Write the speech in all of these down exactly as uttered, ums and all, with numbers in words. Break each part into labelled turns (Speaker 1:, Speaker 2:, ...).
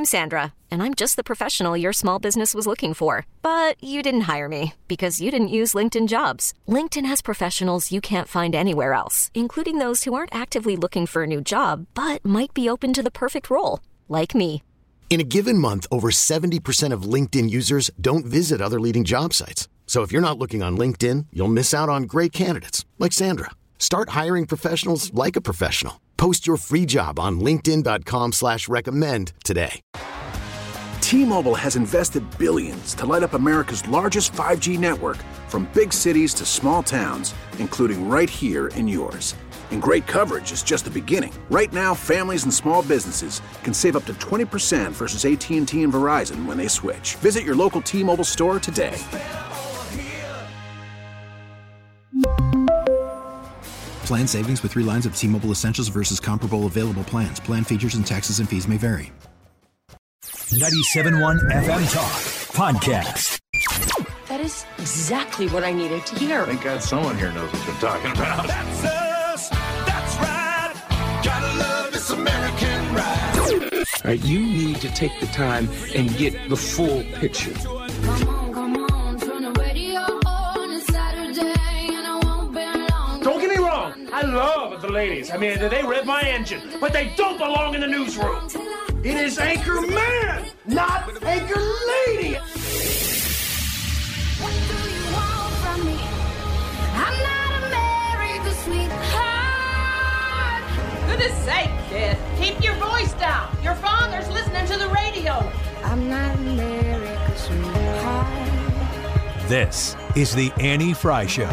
Speaker 1: I'm Sandra, and I'm just the professional your small business was looking for. But you didn't hire me because you didn't use LinkedIn Jobs. LinkedIn has professionals you can't find anywhere else, including those who aren't actively looking for a new job, but might be open to the perfect role, like me.
Speaker 2: In a given month, over seventy percent of LinkedIn users don't visit other leading job sites. So if you're not looking on LinkedIn, you'll miss out on great candidates like Sandra. Start hiring professionals like a professional. Post your free job on linkedin dot com slash recommend today.
Speaker 3: T-Mobile has invested billions to light up America's largest five G network, from big cities to small towns, including right here in yours. And great coverage is just the beginning. Right now, families and small businesses can save up to twenty percent versus A T and T and Verizon when they switch. Visit your local T-Mobile store today.
Speaker 4: Plan savings with three lines of T-Mobile Essentials versus comparable available plans. Plan features and taxes and fees may vary.
Speaker 5: ninety-seven point one F M Talk Podcast.
Speaker 6: That is exactly what I needed to hear.
Speaker 7: Thank God someone here knows what you're talking about.
Speaker 8: That's us. That's right. Gotta love this American ride.
Speaker 9: All right, you need to take the time and get the full picture.
Speaker 10: Come on, come on, turn the radio on. It's Saturday and I won't be long.
Speaker 11: Don't get me wrong. I love the ladies. I mean, they rev my engine, but they don't belong in the newsroom. It is Anchor Man, not Anchor Lady.
Speaker 10: What do you want from me? I'm not America's sweetheart.
Speaker 12: Goodness sake, kid. Keep your voice down. Your father's listening to the radio.
Speaker 10: I'm not America's sweetheart.
Speaker 5: This is the Annie Fry Show.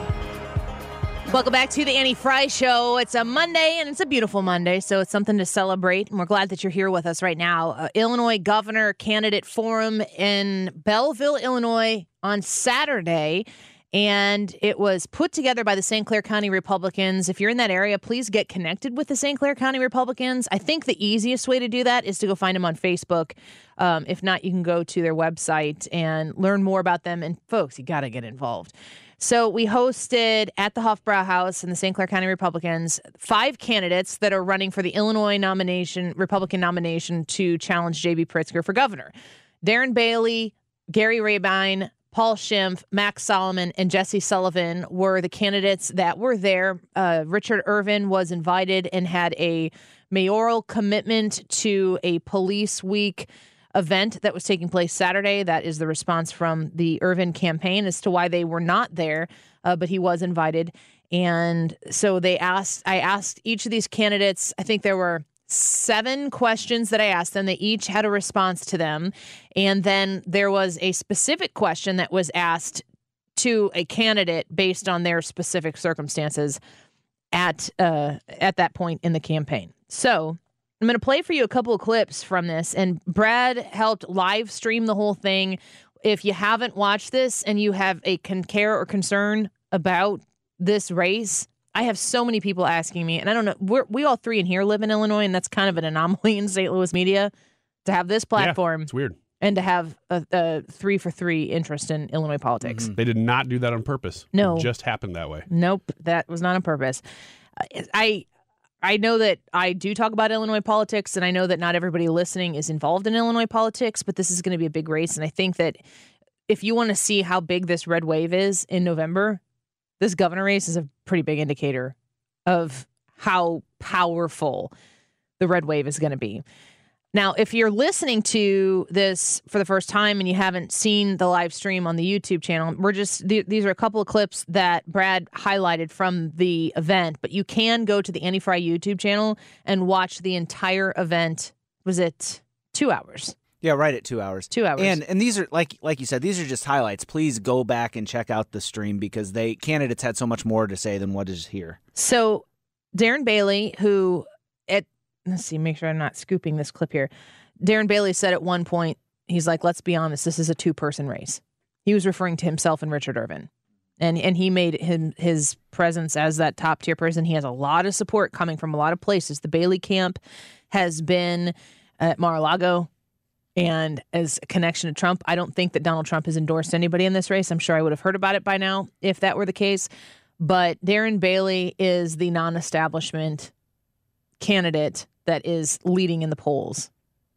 Speaker 13: Welcome back to the Annie Fry Show. It's a Monday, and it's a beautiful Monday, so it's something to celebrate, and we're glad that you're here with us right now. Uh, Illinois Governor Candidate Forum in Belleville, Illinois on Saturday, and it was put together by the Saint Clair County Republicans. If you're in that area, please get connected with the Saint Clair County Republicans. I think the easiest way to do that is to go find them on Facebook. Um, if not, you can go to their website and learn more about them. And folks, you got to get involved. So we hosted at the Hofbrauhaus and the Saint Clair County Republicans five candidates that are running for the Illinois nomination, Republican nomination to challenge J B. Pritzker for governor. Darren Bailey, Gary Rabine, Paul Schimpf, Max Solomon, and Jesse Sullivan were the candidates that were there. Uh, Richard Irvin was invited and had a mayoral commitment to a police week event that was taking place Saturday. That is the response from the Irvin campaign as to why they were not there, uh, but he was invited. And so they asked, I asked each of these candidates, I think there were seven questions that I asked them. They each had a response to them. And then there was a specific question that was asked to a candidate based on their specific circumstances at uh, at that point in the campaign. So I'm going to play for you a couple of clips from this, and Brad helped live stream the whole thing. If you haven't watched this and you have a con- care or concern about this race, I have so many people asking me, and I don't know, we're, we all three in here live in Illinois, and that's kind of an anomaly in Saint Louis media to have this platform.
Speaker 14: Yeah, it's weird.
Speaker 13: And to have a, a three for three interest in Illinois politics.
Speaker 14: Mm-hmm. They did not do that on purpose.
Speaker 13: No.
Speaker 14: It just happened that way.
Speaker 13: Nope, that was not on purpose. I I know that I do talk about Illinois politics, and I know that not everybody listening is involved in Illinois politics, but this is going to be a big race. And I think that if you want to see how big this red wave is in November, this governor race is a pretty big indicator of how powerful the red wave is going to be. Now, if you're listening to this for the first time and you haven't seen the live stream on the YouTube channel, we're just th- these are a couple of clips that Brad highlighted from the event, but you can go to the Annie Fry YouTube channel and watch the entire event. Was it two hours?
Speaker 15: Yeah, right at two hours.
Speaker 13: Two hours.
Speaker 15: And and these are, like like you said, these are just highlights. Please go back and check out the stream because they candidates had so much more to say than what is here.
Speaker 13: So Darren Bailey, who at Let's see, make sure I'm not scooping this clip here. Darren Bailey said at one point, he's like, let's be honest, this is a two-person race. He was referring to himself and Richard Irvin. And and he made him his presence as that top-tier person. He has a lot of support coming from a lot of places. The Bailey camp has been at Mar-a-Lago and as a connection to Trump. I don't think that Donald Trump has endorsed anybody in this race. I'm sure I would have heard about it by now if that were the case. But Darren Bailey is the non-establishment candidate that is leading in the polls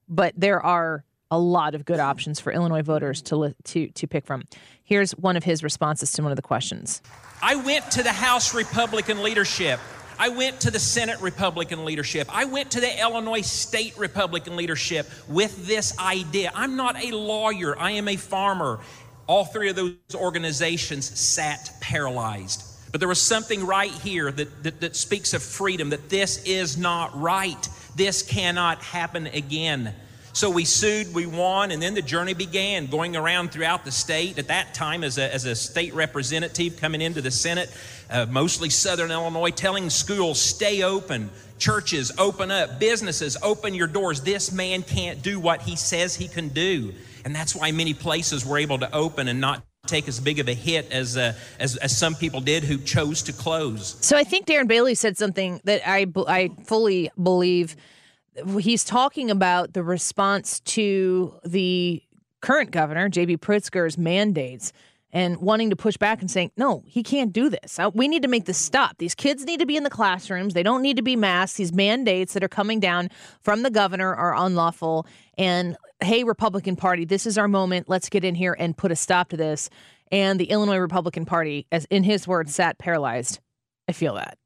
Speaker 13: but there are a lot of good options for Illinois voters to li- to to pick from. Here's one of his responses to one of the questions.
Speaker 16: I went to the House Republican leadership. I went to the Senate Republican leadership. I went to the Illinois State Republican leadership with this idea. I'm not a lawyer. I am a farmer. All three of those organizations sat paralyzed. But there was something right here that, that, that speaks of freedom, that this is not right. This cannot happen again. So we sued, we won, and then the journey began, going around throughout the state. At that time, as a, as a state representative coming into the Senate, uh, mostly Southern Illinois, telling schools, stay open, churches, open up, businesses, open your doors. This man can't do what he says he can do. And that's why many places were able to open and not take as big of a hit as, uh, as as some people did who chose to close.
Speaker 13: So I think Darren Bailey said something that I, I fully believe. He's talking about the response to the current governor, J B Pritzker's mandates, and wanting to push back and saying, no, he can't do this. We need to make this stop. These kids need to be in the classrooms. They don't need to be masked. These mandates that are coming down from the governor are unlawful. And hey, Republican Party, this is our moment. Let's get in here and put a stop to this. And the Illinois Republican Party, as in his words, sat paralyzed. I feel that.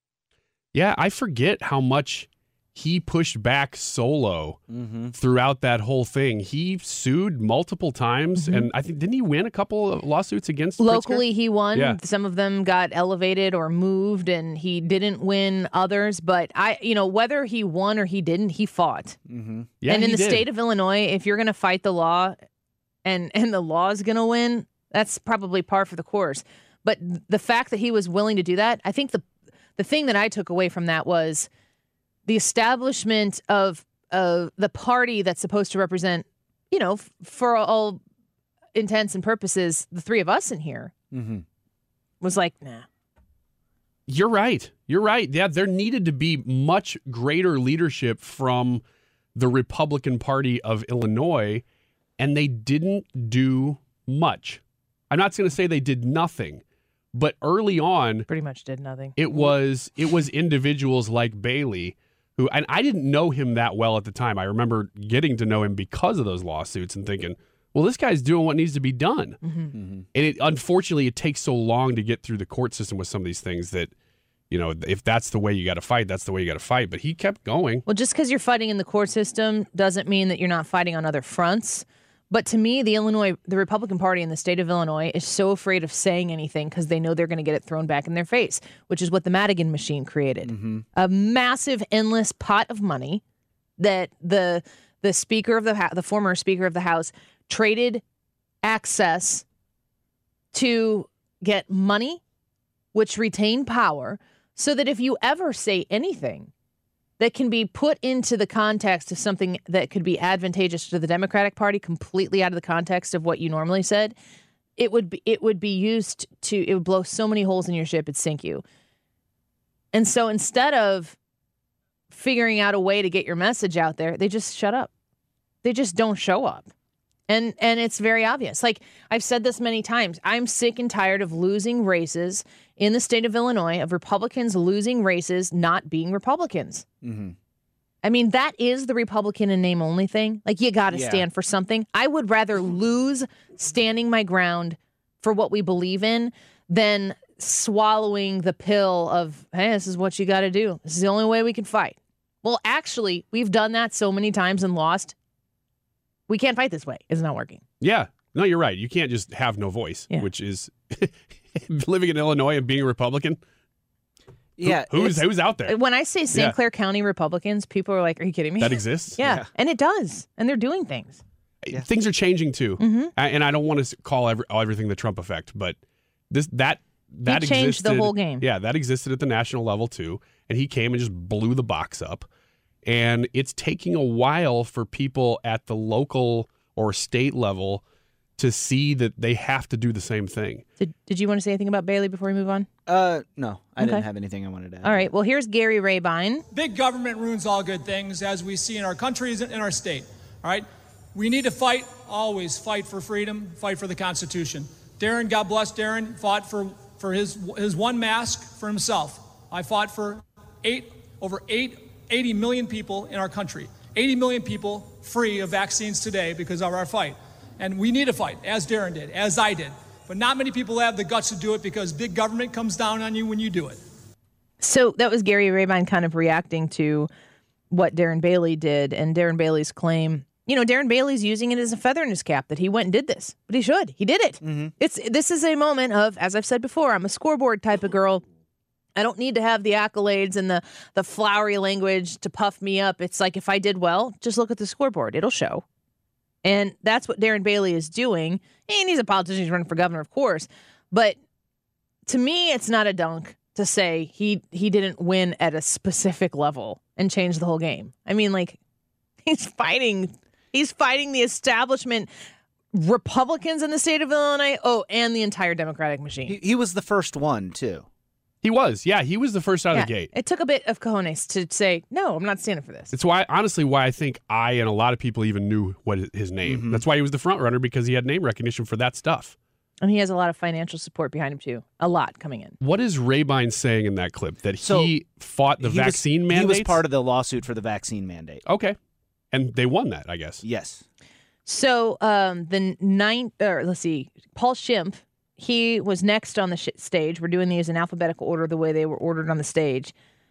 Speaker 14: Yeah, I forget how much he pushed back solo mm-hmm. throughout that whole thing. He sued multiple times, mm-hmm. and I think, didn't he win a couple of lawsuits against
Speaker 13: Locally,
Speaker 14: Pritzker?
Speaker 13: He won.
Speaker 14: Yeah.
Speaker 13: Some of them got elevated or moved, and he didn't win others. But, I, you know, whether he won or he didn't, he fought.
Speaker 14: Mm-hmm. Yeah,
Speaker 13: and in
Speaker 14: he
Speaker 13: the
Speaker 14: did.
Speaker 13: state of Illinois, if you're going to fight the law and, and the law is going to win, that's probably par for the course. But the fact that he was willing to do that, I think the the thing that I took away from that was the establishment of uh, the party that's supposed to represent, you know, f- for all intents and purposes, the three of us in here
Speaker 15: mm-hmm.
Speaker 13: was like, nah.
Speaker 14: You're right. You're right. Yeah, there needed to be much greater leadership from the Republican Party of Illinois, and they didn't do much. I'm not going to say they did nothing, but early on,
Speaker 13: pretty much did nothing.
Speaker 14: It was it was individuals like Bailey who, and I didn't know him that well at the time. I remember getting to know him because of those lawsuits and thinking, well, this guy's doing what needs to be done.
Speaker 13: Mm-hmm.
Speaker 14: Mm-hmm. And it, unfortunately, it takes so long to get through the court system with some of these things that, you know, if that's the way you got to fight, that's the way you got to fight. But he kept going.
Speaker 13: Well, just because you're fighting in the court system doesn't mean that you're not fighting on other fronts. But to me, the Illinois, the Republican Party in the state of Illinois is so afraid of saying anything because they know they're going to get it thrown back in their face, which is what the Madigan machine created.
Speaker 15: Mm-hmm.
Speaker 13: A massive, endless pot of money that the the speaker of the the former speaker of the House traded access to get money, which retained power, so that if you ever say anything that can be put into the context of something that could be advantageous to the Democratic Party, completely out of the context of what you normally said, it would be it would be used to it would blow so many holes in your ship it'd sink you. And so instead of figuring out a way to get your message out there, they just shut up. They just don't show up. And and it's very obvious. Like, I've said this many times. I'm sick and tired of losing races in the state of Illinois, of Republicans losing races, not being Republicans.
Speaker 15: Mm-hmm.
Speaker 13: I mean, that is the Republican in name only thing. Like, you got to
Speaker 15: Yeah.
Speaker 13: stand for something. I would rather lose standing my ground for what we believe in than swallowing the pill of, hey, this is what you got to do. This is the only way we can fight. Well, actually, we've done that so many times and lost. We can't fight this way. It's not working.
Speaker 14: Yeah. No, you're right. You can't just have no voice,
Speaker 13: Yeah.
Speaker 14: which is living in Illinois and being a Republican.
Speaker 15: Yeah.
Speaker 14: Who, who's who's out there?
Speaker 13: When I say Saint
Speaker 14: Yeah.
Speaker 13: Clair County Republicans, people are like, are you kidding me?
Speaker 14: That exists?
Speaker 13: Yeah,
Speaker 15: Yeah.
Speaker 13: and it does. And they're doing things.
Speaker 14: Things are changing too,
Speaker 13: Mhm.
Speaker 14: I- and I don't want to call every, everything the Trump effect, but this that that
Speaker 13: He changed the
Speaker 14: existed-
Speaker 13: whole game.
Speaker 14: Yeah, that existed at the national level too, and he came and just blew the box up. And it's taking a while for people at the local or state level to see that they have to do the same thing.
Speaker 13: Did, did you want to say anything about Bailey before we move on?
Speaker 15: Uh, no, I
Speaker 13: Okay.
Speaker 15: didn't have anything I wanted to add.
Speaker 13: All right. Well, here's Gary Rabine.
Speaker 17: Big government ruins all good things, as we see in our countries and in our state. All right? We need to fight, always fight for freedom, fight for the Constitution. Darren, God bless Darren, fought for, for his, his one mask for himself. I fought for eight, over eight, eighty million people in our country. eighty million people free of vaccines today because of our fight. And we need a fight, as Darren did, as I did. But not many people have the guts to do it because big government comes down on you when you do it.
Speaker 13: So that was Gary Rabine kind of reacting to what Darren Bailey did and Darren Bailey's claim. You know, Darren Bailey's using it as a feather in his cap that he went and did this, but he should. He did it. Mm-hmm. It's this is a moment of, as I've said before, I'm a scoreboard type of girl. I don't need to have the accolades and the the flowery language to puff me up. It's like if I did well, just look at the scoreboard. It'll show. And that's what Darren Bailey is doing. And he's a politician. He's running for governor, of course. But to me, it's not a dunk to say he he didn't win at a specific level and change the whole game. I mean, like, he's fighting. He's fighting the establishment, Republicans in the state of Illinois, oh, and the entire Democratic machine.
Speaker 15: He, he was the first one, too.
Speaker 14: He was. Yeah, he was the first out
Speaker 13: yeah,
Speaker 14: of the gate.
Speaker 13: It took a bit of cojones to say, no, I'm not standing for this.
Speaker 14: It's why, honestly, why I think I and a lot of people even knew what his name. Mm-hmm. That's why he was the front runner, because he had name recognition for that stuff.
Speaker 13: And he has a lot of financial support behind him, too. A lot coming in.
Speaker 14: What is Rabine saying in that clip? That
Speaker 15: so
Speaker 14: he fought the
Speaker 15: he
Speaker 14: vaccine
Speaker 15: was,
Speaker 14: mandate?
Speaker 15: He was part of the lawsuit for the vaccine mandate.
Speaker 14: Okay. And they won that, I guess.
Speaker 15: Yes.
Speaker 13: So um, the ninth, or let's see, Paul Schimpf, he was next on the sh- stage. We're doing these in alphabetical order, the way they were ordered on the stage.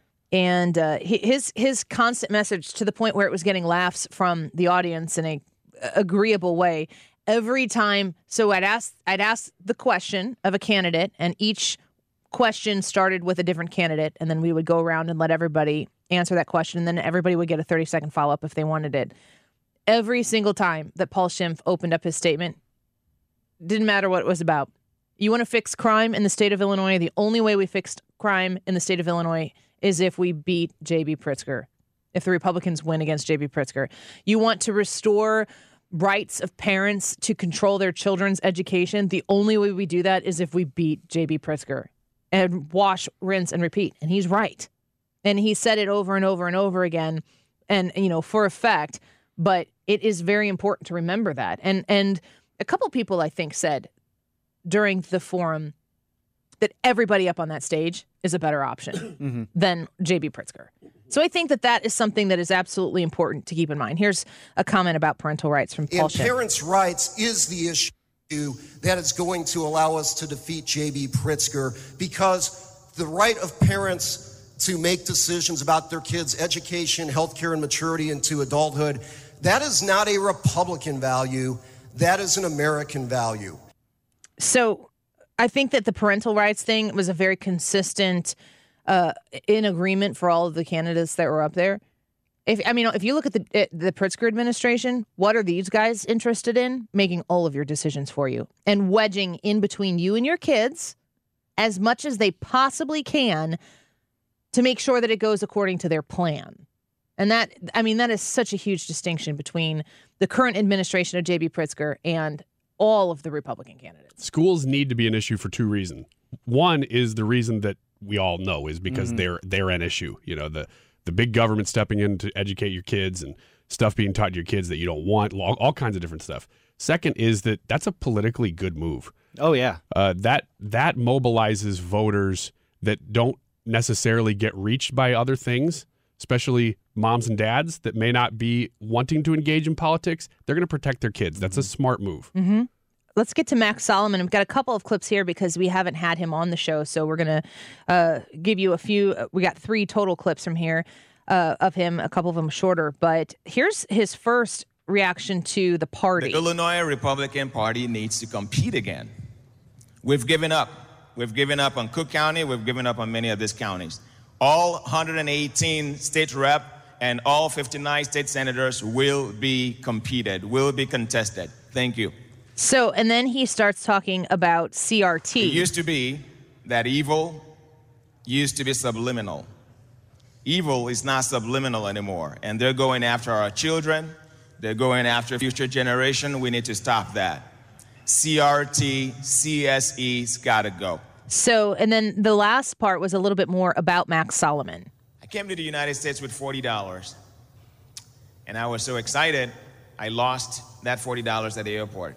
Speaker 13: And uh, his his constant message, to the point where it was getting laughs from the audience in a agreeable way, every time. So I'd ask I'd ask the question of a candidate, and each question started with a different candidate, and then we would go around and let everybody answer that question, and then everybody would get a thirty-second follow-up if they wanted it. Every single time that Paul Schimpf opened up his statement, didn't matter what it was about. You want to fix crime in the state of Illinois? The only way we fixed crime in the state of Illinois is if we beat J B. Pritzker, if the Republicans win against J B. Pritzker. You want to restore rights of parents to control their children's education? The only way we do that is if we beat J B. Pritzker. And wash, rinse, and repeat. And he's right. And he said it over and over and over again, and, you know, for a fact. But it is very important to remember that. And and a couple people, I think, said during the forum that everybody up on that stage is a better option mm-hmm. than J B. Pritzker. So I think that that is something that is absolutely important to keep in mind. Here's a comment about parental rights from Paul Schimpf.
Speaker 18: And parents' rights is the issue that is going to allow us to defeat J B. Pritzker, because the right of parents to make decisions about their kids' education, healthcare, and maturity into adulthood, that is not a Republican value. That is an American value.
Speaker 13: So I think that the parental rights thing was a very consistent uh, in agreement for all of the candidates that were up there. If I mean, if you look at the the Pritzker administration, what are these guys interested in? Making all of your decisions for you and wedging in between you and your kids as much as they possibly can to make sure that it goes according to their plan. And that, I mean, that is such a huge distinction between the current administration of J B. Pritzker and all of the Republican candidates.
Speaker 14: Schools need to be an issue for two reasons. One is the reason that we all know is because mm-hmm. they're they're an issue. You know, the the big government stepping in to educate your kids and stuff being taught to your kids that you don't want, all, all kinds of different stuff. Second is that that's a politically good move.
Speaker 15: Oh, yeah.
Speaker 14: Uh, that that mobilizes voters that don't necessarily get reached by other things, especially moms and dads that may not be wanting to engage in politics. They're going to protect their kids. That's a smart move.
Speaker 13: Mm-hmm. Let's get to Max Solomon. We've got a couple of clips here because we haven't had him on the show, so we're going to uh, give you a few. We got three total clips from here uh, of him, a couple of them shorter. But here's his first reaction to the party.
Speaker 19: The Illinois Republican Party needs to compete again. We've given up. We've given up on Cook County. We've given up on many of these counties. All one hundred eighteen state rep and all fifty-nine state senators will be competed, will be contested. Thank you.
Speaker 13: So, and then he starts talking about C R T.
Speaker 19: It used to be that evil used to be subliminal. Evil is not subliminal anymore, and they're going after our children. They're going after future generation. We need to stop that. C R T, C S E's gotta go.
Speaker 13: So, and then the last part was a little bit more about Max Solomon.
Speaker 19: I came to the United States with forty dollars, and I was so excited, I lost that forty dollars at the airport.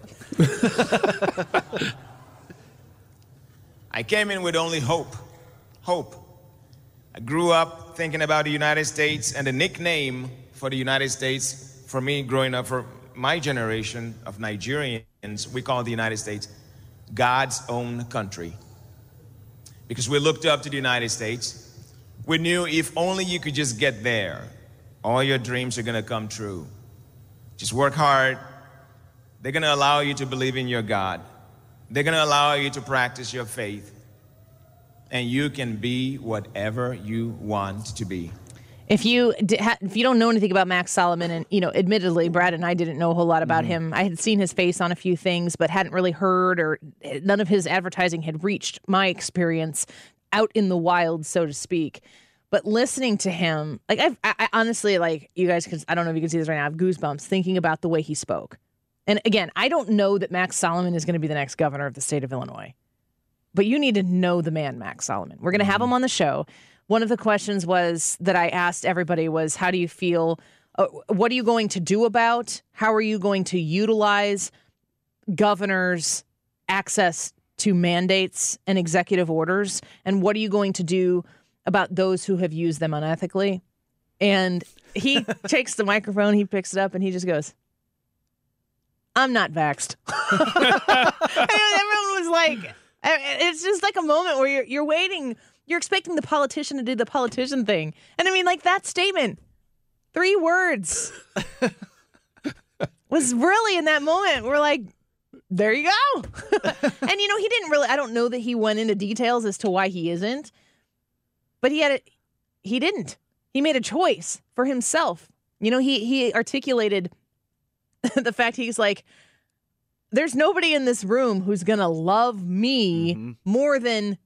Speaker 19: I came in with only hope, hope. I grew up thinking about the United States, and the nickname for the United States, for me growing up, for my generation of Nigerians, we call the United States God's own country. Because we looked up to the United States. We knew if only you could just get there, all your dreams are going to come true. Just work hard. They're going to allow you to believe in your God. They're going to allow you to practice your faith. And you can be whatever you want to be.
Speaker 13: If you if you don't know anything about Max Solomon, and you know, admittedly, Brad and I didn't know a whole lot about mm-hmm. him. I had seen his face on a few things, but hadn't really heard, or none of his advertising had reached my experience out in the wild, so to speak. But listening to him, like I've, I, I honestly, like you guys, because I don't know if you can see this right now, I have goosebumps thinking about the way he spoke. And again, I don't know that Max Solomon is going to be the next governor of the state of Illinois. But you need to know the man, Max Solomon. We're going to have him on the show. One of the questions was that I asked everybody was, how do you feel? Uh, what are you going to do about? How are you going to utilize governors' access to mandates and executive orders? And what are you going to do about those who have used them unethically? And he takes the microphone, he picks it up, and he just goes, I'm not vaxxed. And everyone was like... It's just like a moment where you're you're waiting, you're expecting the politician to do the politician thing. And I mean, like that statement, three words, was really in that moment. We're like, there you go. And, you know, he didn't really, I don't know that he went into details as to why he isn't, but he had a, he didn't. He made a choice for himself. You know, he, he articulated the fact he's like, there's nobody in this room who's going to love me mm-hmm. more than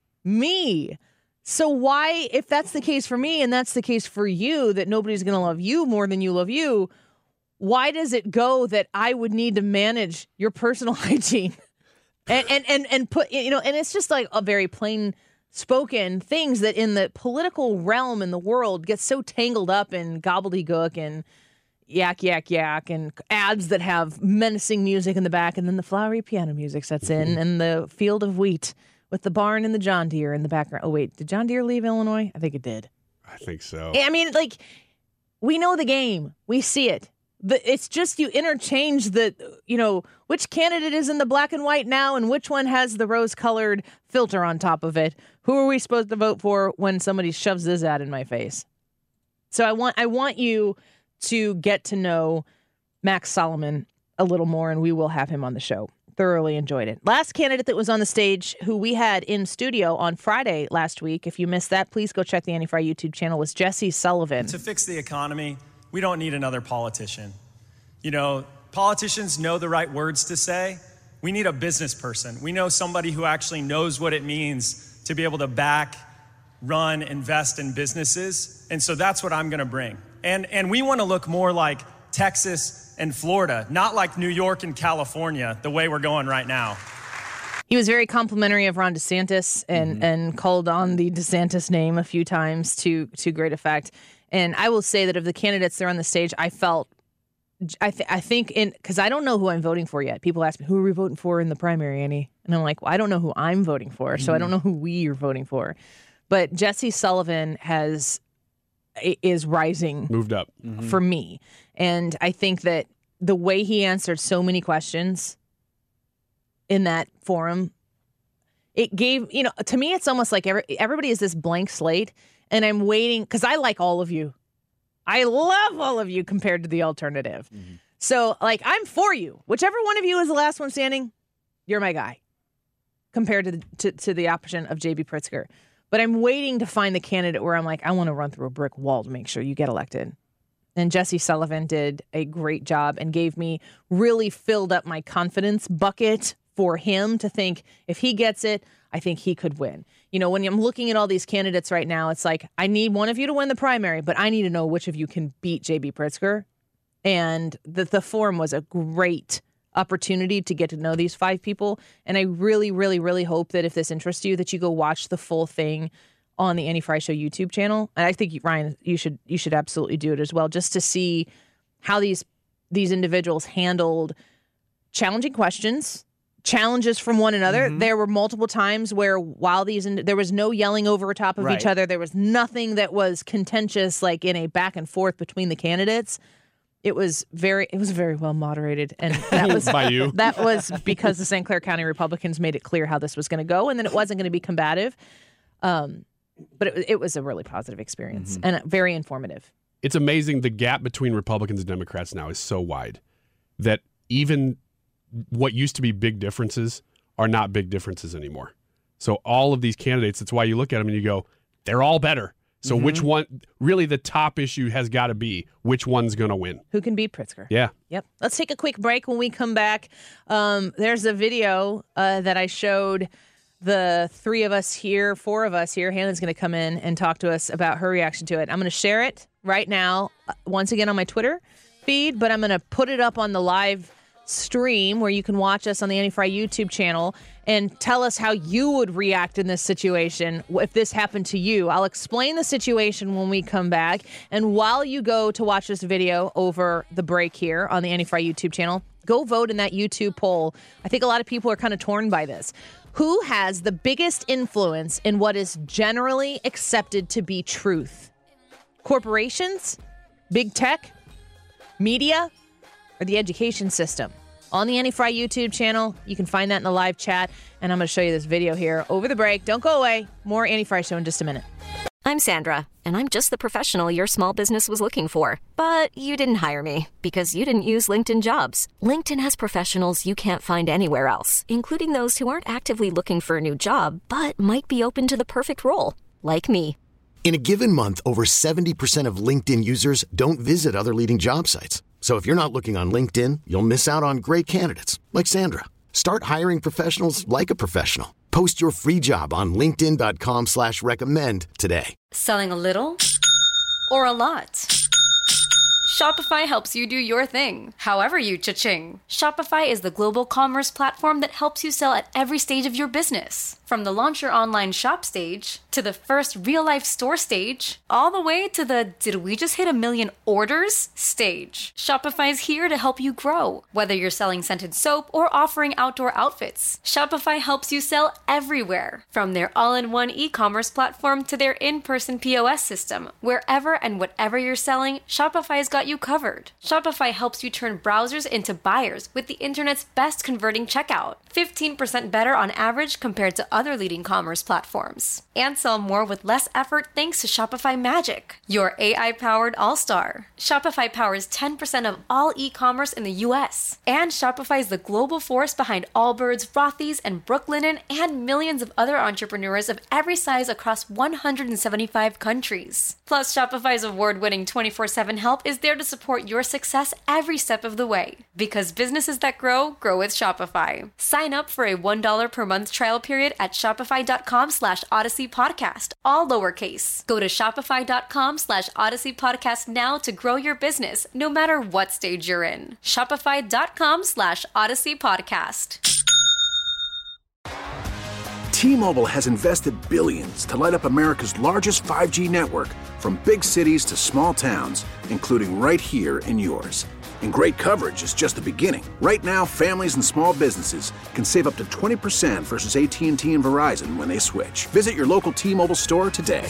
Speaker 13: me. So why, if that's the case for me and that's the case for you, that nobody's going to love you more than you love you, why does it go that I would need to manage your personal hygiene? And and and, and put, you know, and it's just like a very plain spoken things that in the political realm in the world get so tangled up in gobbledygook and yak, yak, yak, and ads that have menacing music in the back, and then the flowery piano music sets in, and the field of wheat with the barn and the John Deere in the background. Oh, wait, did John Deere leave Illinois? I think it did.
Speaker 14: I think so.
Speaker 13: I mean, like, we know the game. We see it. But it's just you interchange the, you know, which candidate is in the black and white now and which one has the rose-colored filter on top of it. Who are we supposed to vote for when somebody shoves this ad in my face? So I want I want you to get to know Max Solomon a little more, and we will have him on the show. Thoroughly enjoyed it. Last candidate that was on the stage who we had in studio on Friday last week, if you missed that, please go check the Anti-Fry YouTube channel, was Jesse Sullivan.
Speaker 20: To fix the economy, we don't need another politician. You know, politicians know the right words to say. We need a business person. We know somebody who actually knows what it means to be able to back, run, invest in businesses. And so that's what I'm going to bring. And and we want to look more like Texas and Florida, not like New York and California, the way we're going right now.
Speaker 13: He was very complimentary of Ron DeSantis and, mm-hmm. and called on the DeSantis name a few times to to great effect. And I will say that of the candidates that are on the stage, I felt, I, th- I think, in because I don't know who I'm voting for yet. People ask me, who are we voting for in the primary, Annie? And I'm like, well, I don't know who I'm voting for, so mm-hmm. I don't know who we are voting for. But Jesse Sullivan has... is rising
Speaker 14: moved up
Speaker 13: mm-hmm. for me. And I think that the way he answered so many questions in that forum, it gave, you know, to me, it's almost like every, everybody is this blank slate, and I'm waiting because I like all of you. I love all of you compared to the alternative. Mm-hmm. So, like, I'm for you. Whichever one of you is the last one standing, you're my guy compared to the, to, to the option of J B Pritzker. But I'm waiting to find the candidate where I'm like, I want to run through a brick wall to make sure you get elected. And Jesse Sullivan did a great job and gave me, really filled up my confidence bucket for him to think if he gets it, I think he could win. You know, when I'm looking at all these candidates right now, it's like, I need one of you to win the primary, but I need to know which of you can beat J B Pritzker. And the, the forum was a great opportunity to get to know these five people. And I really, really, really hope that if this interests you, that you go watch the full thing on the Annie-Fry Show YouTube channel. And I think, Ryan, you should you should absolutely do it as well, just to see how these these individuals handled challenging questions, challenges from one another. Mm-hmm. There were multiple times where while these, in, there was no yelling over top of right. each other. There was nothing that was contentious, like in a back and forth between the candidates. It was very, it was very well moderated, and that was
Speaker 14: by you.
Speaker 13: That was because the Saint Clair County Republicans made it clear how this was going to go, and then it wasn't going to be combative. Um, but it, it was a really positive experience mm-hmm. and very informative.
Speaker 14: It's amazing the gap between Republicans and Democrats now is so wide that even what used to be big differences are not big differences anymore. So all of these candidates, that's why you look at them and you go, they're all better. So mm-hmm. which one, really the top issue has got to be which one's going to win.
Speaker 13: Who can beat Pritzker?
Speaker 14: Yeah.
Speaker 13: Yep. Let's take a quick break. When we come back, um, there's a video uh, that I showed the three of us here, four of us here. Hannah's going to come in and talk to us about her reaction to it. I'm going to share it right now, uh, once again on my Twitter feed, but I'm going to put it up on the live stream where you can watch us on the Annie Frey YouTube channel and tell us how you would react in this situation if this happened to you. I'll explain the situation when we come back. And while you go to watch this video over the break here on the Annie Frey YouTube channel, go vote in that YouTube poll. I think a lot of people are kind of torn by this. Who has the biggest influence in what is generally accepted to be truth? Corporations, big tech, media, or the education system? On the Annie Frey YouTube channel, you can find that in the live chat, and I'm going to show you this video here over the break. Don't go away. More Annie Frey Show in just a minute.
Speaker 1: I'm Sandra, and I'm just the professional your small business was looking for. But you didn't hire me because you didn't use LinkedIn Jobs. LinkedIn has professionals you can't find anywhere else, including those who aren't actively looking for a new job, but might be open to the perfect role, like me.
Speaker 2: In a given month, over seventy percent of LinkedIn users don't visit other leading job sites. So if you're not looking on LinkedIn, you'll miss out on great candidates like Sandra. Start hiring professionals like a professional. Post your free job on linkedin dot com slash recommend today.
Speaker 21: Selling a little or a lot? Shopify helps you do your thing, however you cha-ching. Shopify is the global commerce platform that helps you sell at every stage of your business. From the launch your online shop stage, to the first real-life store stage, all the way to the did we just hit a million orders stage. Shopify is here to help you grow. Whether you're selling scented soap or offering outdoor outfits, Shopify helps you sell everywhere. From their all-in-one e-commerce platform to their in-person P O S system, wherever and whatever you're selling, Shopify's got you covered. Shopify helps you turn browsers into buyers with the internet's best converting checkout. fifteen percent better on average compared to other leading commerce platforms. And sell more with less effort thanks to Shopify Magic, your A I-powered all-star. Shopify powers ten percent of all e-commerce in the U S. And Shopify is the global force behind Allbirds, Rothy's, and Brooklinen, and millions of other entrepreneurs of every size across one hundred seventy-five countries. Plus, Shopify's award-winning twenty-four seven help is there to support your success every step of the way. Because businesses that grow, grow with Shopify. Sign up for a one dollar per month trial period at shopify.com slash Odyssey Podcast, all lowercase. Go to shopify.com slash Odyssey Podcast now to grow your business, no matter what stage you're in. Shopify.com slash Odyssey Podcast.
Speaker 3: T-Mobile has invested billions to light up America's largest five G network, from big cities to small towns, including right here in yours. And great coverage is just the beginning. Right now, families and small businesses can save up to twenty percent versus A T and T and Verizon when they switch. Visit your local T-Mobile store today.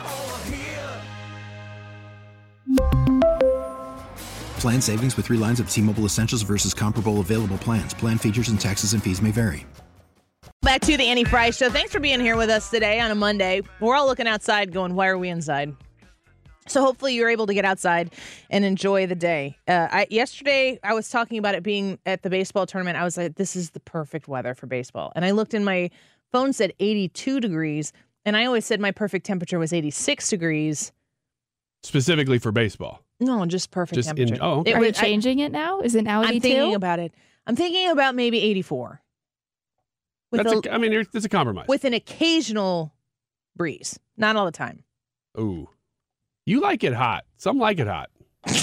Speaker 4: Plan savings with three lines of T-Mobile Essentials versus comparable available plans. Plan features and taxes and fees may vary.
Speaker 13: Back to the Annie Frey Show. Thanks for being here with us today on a Monday. We're all looking outside going, why are we inside? So hopefully you're able to get outside and enjoy the day. Uh, I, yesterday, I was talking about it being at the baseball tournament. I was like, this is the perfect weather for baseball. And I looked and my phone said eighty-two degrees. And I always said my perfect temperature was eighty-six degrees.
Speaker 14: Specifically for baseball?
Speaker 13: No, just perfect
Speaker 14: just
Speaker 13: temperature.
Speaker 14: In, oh, okay.
Speaker 22: It, Are you changing I, it now? Is it now eighty-two?
Speaker 13: I'm thinking about it. I'm thinking about maybe eighty-four.
Speaker 14: With That's a, a, I mean, it's a compromise.
Speaker 13: With an occasional breeze. Not all the time.
Speaker 14: Ooh. You like it hot. Some like it hot.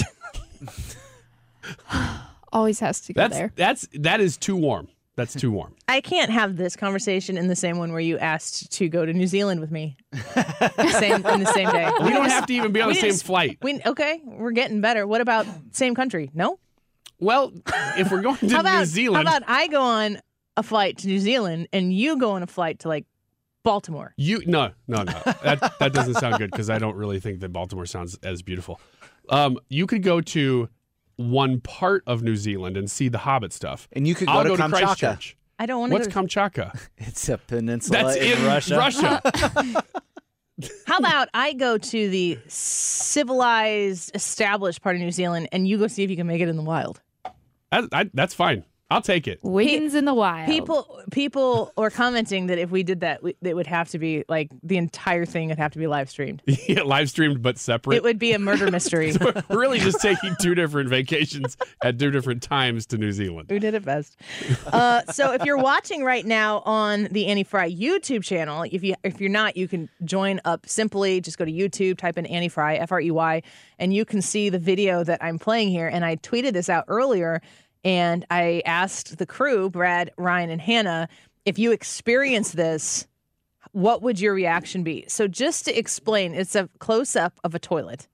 Speaker 22: Always has to go
Speaker 14: that's,
Speaker 22: there.
Speaker 14: That's, that is too warm. That's too warm.
Speaker 13: I can't have this conversation in the same one where you asked to go to New Zealand with me. same, in the same day.
Speaker 14: We, we don't just, have to even be on the same flight.
Speaker 13: We, okay, we're getting better. What about same country? No?
Speaker 14: Well, if we're going to
Speaker 13: how about,
Speaker 14: New Zealand.
Speaker 13: How about I go on a flight to New Zealand and you go on a flight to like Baltimore.
Speaker 14: You no no no that that doesn't sound good because I don't really think that Baltimore sounds as beautiful. Um, you could go to one part of New Zealand and see the Hobbit stuff,
Speaker 15: and you could go
Speaker 14: I'll
Speaker 15: to
Speaker 14: go to
Speaker 15: Kamchatka.
Speaker 14: Christchurch.
Speaker 13: I don't want to.
Speaker 14: What's
Speaker 13: go to...
Speaker 14: Kamchatka?
Speaker 15: It's a peninsula
Speaker 14: That's
Speaker 15: in,
Speaker 14: in
Speaker 15: Russia.
Speaker 14: Russia.
Speaker 13: How about I go to the civilized, established part of New Zealand, and you go see if you can make it in the wild?
Speaker 14: I, I, that's fine. I'll take it.
Speaker 22: Wiggins in the wild.
Speaker 13: People, people were commenting that if we did that, we, it would have to be like the entire thing would have to be live streamed.
Speaker 14: Yeah, live streamed but separate.
Speaker 13: It would be a murder mystery.
Speaker 14: So we're really just taking two different vacations at two different times to New Zealand.
Speaker 13: Who did it best? Uh, so if you're watching right now on the Annie Fry YouTube channel, if you if you're not, you can join up simply. Just go to YouTube, type in Annie Fry, F R E Y, and you can see the video that I'm playing here. And I tweeted this out earlier. And I asked the crew, Brad, Ryan, and Hannah, if you experience this, what would your reaction be? So just to explain, it's a close-up of a toilet.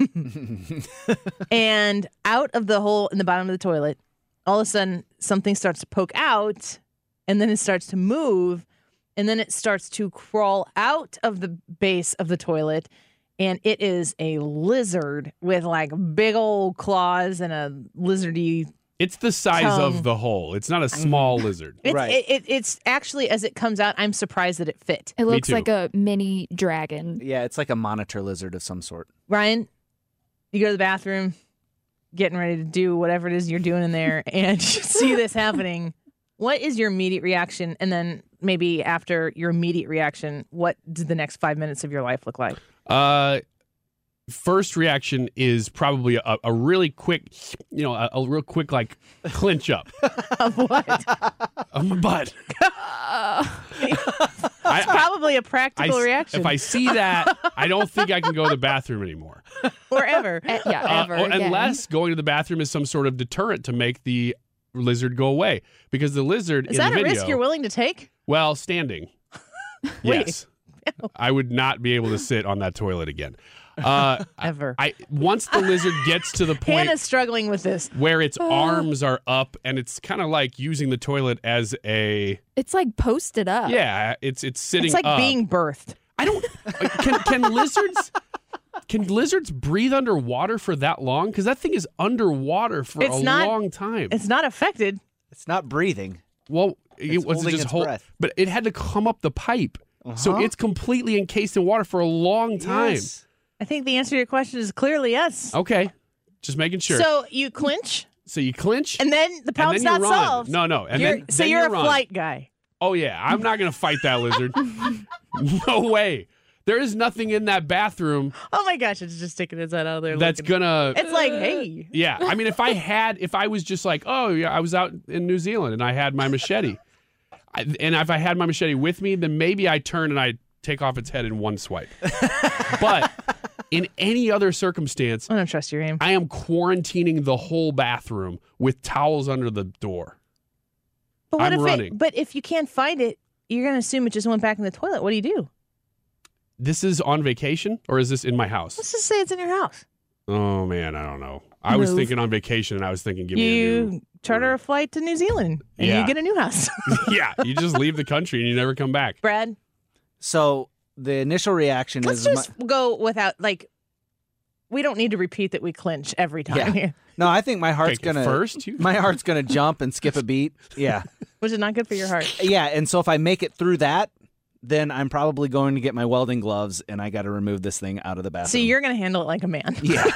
Speaker 13: And out of the hole in the bottom of the toilet, all of a sudden, something starts to poke out, and then it starts to move, and then it starts to crawl out of the base of the toilet, and it is a lizard with, like, big old claws and a lizardy...
Speaker 14: It's the size
Speaker 13: tongue.
Speaker 14: of the hole. It's not a small lizard.
Speaker 13: It's,
Speaker 15: Right.
Speaker 13: it, it, it's actually, as it comes out, I'm surprised that it fit.
Speaker 22: It looks
Speaker 14: too.
Speaker 22: like a mini dragon.
Speaker 15: Yeah, it's like a monitor lizard of some sort.
Speaker 13: Ryan, you go to the bathroom, getting ready to do whatever it is you're doing in there, and you see this happening. What is your immediate reaction? And then maybe after your immediate reaction, what does the next five minutes of your life look like?
Speaker 14: Uh, first reaction is probably a, a really quick, you know, a, a real quick like clinch up
Speaker 13: Of what?
Speaker 14: of my butt.
Speaker 13: It's probably a practical
Speaker 14: I-
Speaker 13: reaction.
Speaker 14: If I see that, I don't think I can go to the bathroom anymore.
Speaker 13: Forever.
Speaker 22: Yeah,
Speaker 14: Uh,
Speaker 22: ever
Speaker 14: or
Speaker 22: again.
Speaker 14: unless going to the bathroom is some sort of deterrent to make the lizard go away, because the lizard
Speaker 13: Is
Speaker 14: in
Speaker 13: that
Speaker 14: the
Speaker 13: a
Speaker 14: video,
Speaker 13: risk you're willing to take?
Speaker 14: well, standing, yes, I would not be able to sit on that toilet again. Uh,
Speaker 13: Ever.
Speaker 14: I once the lizard gets to the point
Speaker 13: Hannah's struggling with this.
Speaker 14: where its arms are up and it's kind of like using the toilet as a
Speaker 22: It's like posted up.
Speaker 14: yeah, it's it's sitting
Speaker 13: It's like
Speaker 14: up.
Speaker 13: being birthed.
Speaker 14: I don't can can lizards can lizards breathe underwater for that long? Because that thing is underwater for
Speaker 13: It's
Speaker 14: a
Speaker 13: not-
Speaker 14: long time.
Speaker 13: It's not affected.
Speaker 15: It's not breathing.
Speaker 14: Well,
Speaker 15: It's
Speaker 14: it was
Speaker 15: holding
Speaker 14: just
Speaker 15: its
Speaker 14: hold,
Speaker 15: breath.
Speaker 14: but it had to come up the pipe, so
Speaker 15: Uh-huh.
Speaker 14: it's completely encased in water for a long time.
Speaker 15: Yes.
Speaker 13: I think the answer to your question is clearly yes.
Speaker 14: Okay, just making sure.
Speaker 13: So you clinch,
Speaker 14: So you clinch,
Speaker 13: and then the
Speaker 14: and
Speaker 13: problem's
Speaker 14: then you
Speaker 13: not
Speaker 14: run.
Speaker 13: solved.
Speaker 14: No, no, and
Speaker 13: You're-
Speaker 14: then
Speaker 13: so
Speaker 14: then
Speaker 13: you're
Speaker 14: you
Speaker 13: a
Speaker 14: run.
Speaker 13: flight guy.
Speaker 14: Oh yeah, I'm not gonna fight that lizard. No way. There is nothing in that bathroom
Speaker 13: Oh my gosh, it's just sticking its head out there.
Speaker 14: that's
Speaker 13: looking.
Speaker 14: gonna.
Speaker 13: It's like, hey.
Speaker 14: Yeah, I mean, if I had, if I was just like, oh yeah, I was out in New Zealand and I had my machete, I, and if I had my machete with me, then maybe I turn and I take off its head in one swipe. But in any other circumstance,
Speaker 13: I don't trust your aim.
Speaker 14: I am quarantining the whole bathroom with towels under the door.
Speaker 13: But what
Speaker 14: I'm
Speaker 13: if
Speaker 14: running.
Speaker 13: It, but if you can't find it, you're going to assume it just went back in the toilet. What do you do?
Speaker 14: This is on vacation, or is this in my house?
Speaker 13: Let's just say it's in your house.
Speaker 14: Oh man, I don't know. I was
Speaker 13: Move.
Speaker 14: thinking on vacation, and I was thinking, give me a new.
Speaker 13: You charter a flight to New Zealand, and
Speaker 14: Yeah.
Speaker 13: you get a new house.
Speaker 14: Yeah, you just leave the country and you never come back.
Speaker 13: Brad,
Speaker 15: So the initial reaction
Speaker 13: let's
Speaker 15: is
Speaker 13: just
Speaker 15: my-
Speaker 13: go without, like, we don't need to repeat that we clinch every time
Speaker 15: Yeah.
Speaker 13: here.
Speaker 15: no. I think my heart's
Speaker 14: Take it
Speaker 15: gonna
Speaker 14: first, you-
Speaker 15: my heart's gonna jump and skip a beat. Yeah,
Speaker 13: Which is not good for your heart.
Speaker 15: yeah. And so if I make it through that, then I'm probably going to get my welding gloves and I got to remove this thing out of the bathroom.
Speaker 13: So you're going to handle it like a man.
Speaker 15: Yeah.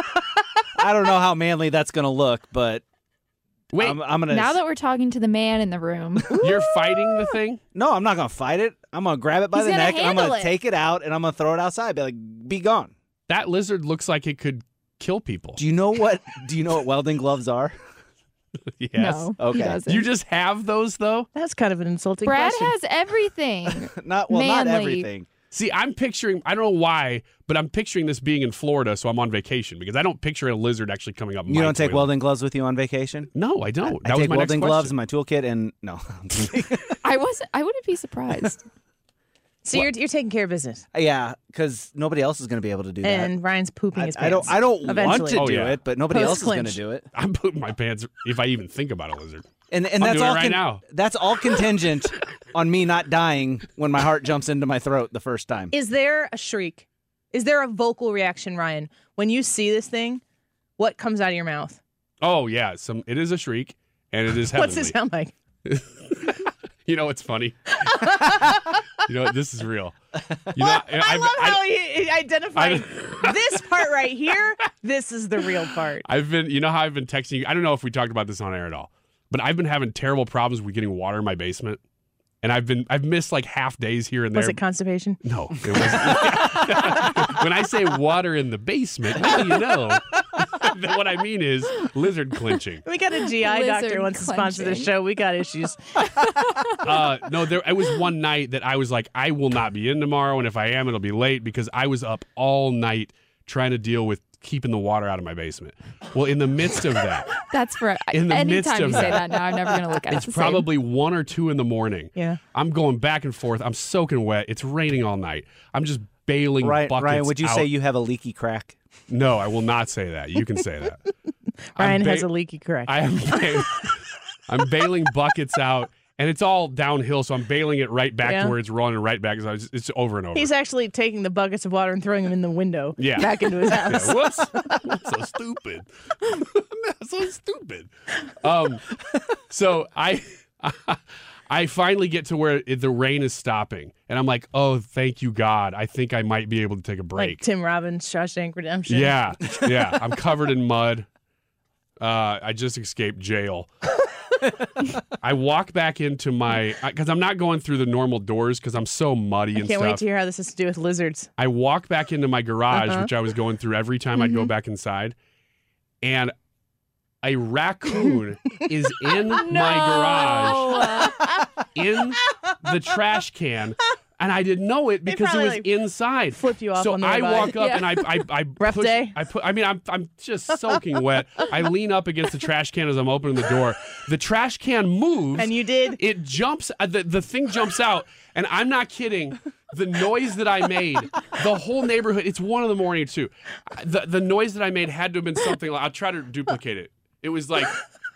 Speaker 15: I don't know how manly that's gonna look, but
Speaker 14: Wait,
Speaker 15: I'm, I'm gonna.
Speaker 22: Now that we're talking to the man in the room,
Speaker 14: you're fighting the thing?
Speaker 15: No, I'm not gonna fight it. I'm gonna grab it by
Speaker 22: He's
Speaker 15: the
Speaker 22: gonna
Speaker 15: neck and I'm gonna
Speaker 22: handle it.
Speaker 15: take it out and I'm gonna throw it outside. Be like, be gone.
Speaker 14: That lizard looks like it could kill people.
Speaker 15: Do you know what? Do you know what welding gloves are?
Speaker 14: Yes.
Speaker 22: no,
Speaker 15: Okay.
Speaker 22: he doesn't.
Speaker 14: You just have those though?
Speaker 13: That's kind of an insulting
Speaker 22: Brad
Speaker 13: question.
Speaker 22: has everything.
Speaker 15: Not well, not
Speaker 22: Manly.
Speaker 15: everything.
Speaker 14: See, I'm picturing, I don't know why, but I'm picturing this being in Florida, so I'm on vacation because I don't picture a lizard actually coming up
Speaker 15: You
Speaker 14: my
Speaker 15: don't take
Speaker 14: toilet.
Speaker 15: welding gloves with you on vacation?
Speaker 14: No, I don't.
Speaker 15: I
Speaker 14: that was
Speaker 15: take
Speaker 14: my
Speaker 15: welding
Speaker 14: next
Speaker 15: gloves in
Speaker 14: question.
Speaker 15: my toolkit and no.
Speaker 22: I was. I wouldn't be surprised.
Speaker 13: So you're, you're taking care of business.
Speaker 15: yeah, because nobody else is gonna be able to do that.
Speaker 13: And Ryan's pooping
Speaker 15: I,
Speaker 13: his
Speaker 15: I
Speaker 13: pants.
Speaker 15: don't. I don't want
Speaker 13: eventually.
Speaker 15: to
Speaker 14: Oh,
Speaker 15: do
Speaker 14: yeah.
Speaker 15: it, but nobody else is gonna
Speaker 13: Post-clinch.
Speaker 15: do it.
Speaker 14: I'm pooping my pants if I even think about a lizard.
Speaker 15: And and
Speaker 14: I'm
Speaker 15: that's
Speaker 14: doing
Speaker 15: all
Speaker 14: it right
Speaker 15: con-
Speaker 14: now.
Speaker 15: That's all contingent on me not dying when my heart jumps into my throat the first time.
Speaker 13: Is there a shriek? Is there a vocal reaction, Ryan, when you see this thing? What comes out of your mouth?
Speaker 14: Oh yeah, some it is a shriek, and it is heavenly.
Speaker 13: What's it sound like?
Speaker 14: You know what's funny? You know what? This is real. You know,
Speaker 13: I
Speaker 14: I've,
Speaker 13: love
Speaker 14: I-
Speaker 13: how he identified this part right here. This is the real part.
Speaker 14: I've been, you know how I've been texting you? I don't know if we talked about this on air at all, but I've been having terrible problems with getting water in my basement. And I've been, I've missed like half days here and there.
Speaker 13: Was it constipation?
Speaker 14: No, it wasn't. When I say water in the basement, what do you know? What I mean is lizard clenching.
Speaker 13: We got a G I
Speaker 22: Lizard
Speaker 13: doctor who wants to sponsor the
Speaker 22: clenching.
Speaker 13: show. We got issues.
Speaker 14: Uh, no, there. It was one night that I was like, I will not be in tomorrow, and if I am, it'll be late because I was up all night trying to deal with keeping the water out of my basement. Well, in the midst of that,
Speaker 22: That's for
Speaker 14: in the
Speaker 22: anytime
Speaker 14: midst
Speaker 22: you
Speaker 14: of
Speaker 22: say
Speaker 14: that,
Speaker 22: that now. I'm never gonna look at it.
Speaker 14: it's
Speaker 22: the same.
Speaker 14: probably one or two in the morning.
Speaker 13: Yeah.
Speaker 14: I'm going back and forth. I'm soaking wet. It's raining all night. I'm just bailing
Speaker 15: Ryan,
Speaker 14: buckets
Speaker 15: Ryan, would you
Speaker 14: out.
Speaker 15: say you have a leaky crack?
Speaker 14: No, I will not say that. You can say that.
Speaker 13: Ryan
Speaker 14: I'm ba-
Speaker 13: has a leaky crack.
Speaker 14: I am. Ba- I'm bailing buckets out, and it's all downhill. So I'm bailing it right back
Speaker 13: Yeah.
Speaker 14: to where it's running right back. So it's, it's over and over.
Speaker 13: He's actually taking the buckets of water and throwing them in the window
Speaker 14: Yeah.
Speaker 13: back into his house.
Speaker 14: Yeah, whoops. That's so stupid. That's so stupid. Um, so I, I finally get to where it, the rain is stopping, and I'm like, oh, thank you, God. I think I might be able to take a break.
Speaker 13: Like Tim Robbins, Shawshank Redemption.
Speaker 14: Yeah, yeah. I'm covered in mud. Uh, I just escaped jail. I walk back into my because I'm not going through the normal doors because I'm so muddy
Speaker 13: I
Speaker 14: and
Speaker 13: can't
Speaker 14: stuff.
Speaker 13: wait to hear how this has to do with lizards.
Speaker 14: I walk back into my garage,
Speaker 13: Uh-huh.
Speaker 14: which I was going through every time I'd go
Speaker 13: Mhm.
Speaker 14: back inside, and a raccoon is in my garage in the trash can. And I didn't know it because it
Speaker 13: probably,
Speaker 14: was
Speaker 13: like,
Speaker 14: inside.
Speaker 13: flipped you off
Speaker 14: so
Speaker 13: on the
Speaker 14: I
Speaker 13: way by.
Speaker 14: walk up
Speaker 13: Yeah.
Speaker 14: and I I, I
Speaker 13: Rough
Speaker 14: push,
Speaker 13: day?
Speaker 14: I put. I mean, I'm I'm just soaking wet. I lean up against the trash can as I'm opening the door. The trash can moves,
Speaker 13: And you did?
Speaker 14: It jumps. Uh, the the thing jumps out, and I'm not kidding. The noise that I made, the whole neighborhood. It's one in the morning too. The the noise that I made had to have been something. Like, I'll try to duplicate it. It was like.